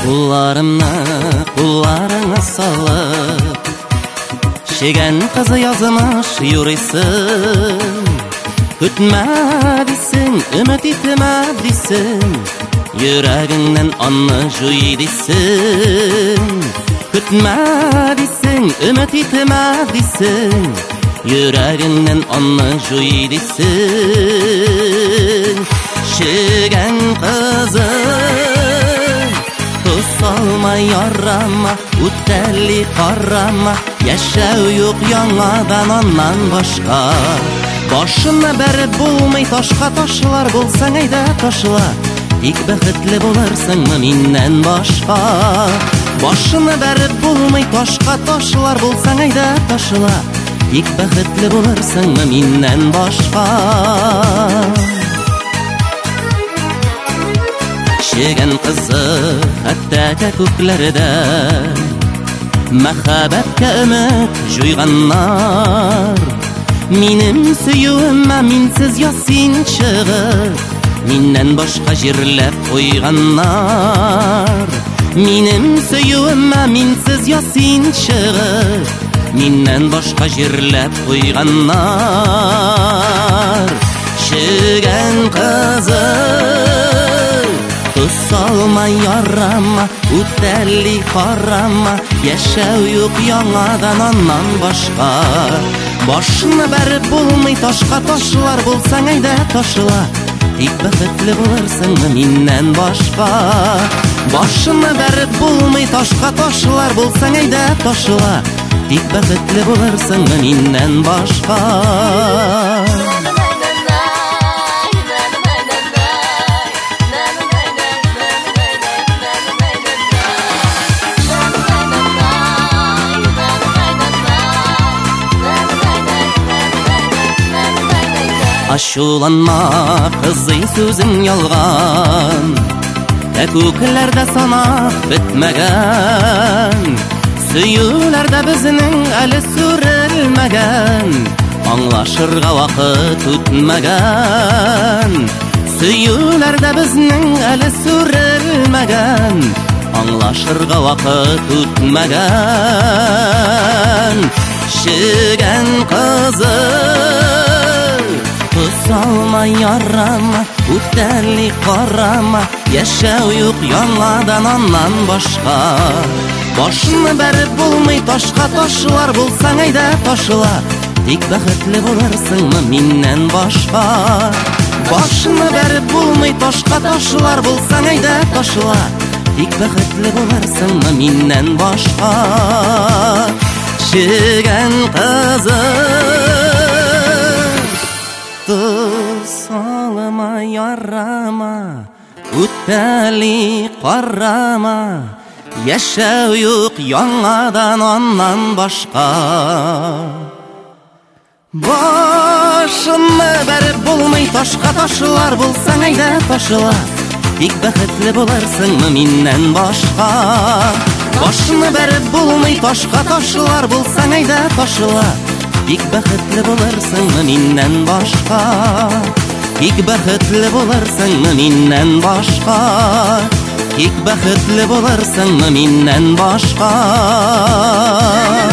Kullarına salıp Şegen kızı yazmış yürüsün Kütme desin, ümit etme desin Yüreğinden anı juy desin Kütme desin, ümit etme desin Yüreğinden anı juy desin Şegen kızı Salma yarama, ütelli karama Yaşav yok yanadan ondan başka Başına berip bulmay taşka taşlar Bulsan ayda taşla İlk bəxtli bularsın mı mindən başka Başına berip bulmay taşka taşlar Bulsan ayda taşla İlk bəxtli bularsın mı mindən başka Şegen kızı hatta köklerde Mehabetke ümit juyganlar Minim süyüme minsiz yasin çıgıp Mindən başka jirlep koyganlar Minim süyüme minsiz yasin çıgıp Mindən başka jirlep koyganlar Şegen kızı Salma yarama, ütelli karama Yaşav yok yanadan ondan başka Başına berip bulmay taşka taşlar Bulsan ayda taşla İlk bəxtli bularsın mı mindən başka Başına berip bulmay taşka taşlar Bulsan ayda taşla İlk bəxtli bularsın mı mindən başka Aşulanma kızı sözün yalgan Köklerde sana bitmegen Süyülerde bizning eli sürülmegen Anlaşırga vakit tutmegen Süyülerde bizning eli sürülmegen Anlaşırga vakit tutmegen Şegen kızı Salma yarama, ütelli karama Yaşav yok yanadan ondan başka Başını berip bulmay taşka taşlar Bulsan ayda taşla İlk bəxtli bularsın mı mindən başka Başını berip bulmay taşka taşlar Bulsan ayda taşla İlk bəxtli bularsın mı mindən başka Şegen kızı Salma yarama, ütelli karama Yaşav yok yanadan ondan başka Başını berip bulmay taşka taşlar Bulsan ayda taşla İlk bəxtli bularsın mı mindən başka Başını berip bulmay taşka taşlar Bulsan ayda taşla İlk bəxtli bularsın mı mindən başka İlk bəxtli bularsın mı mindən başka İlk bəxtli bularsın mı mindən başka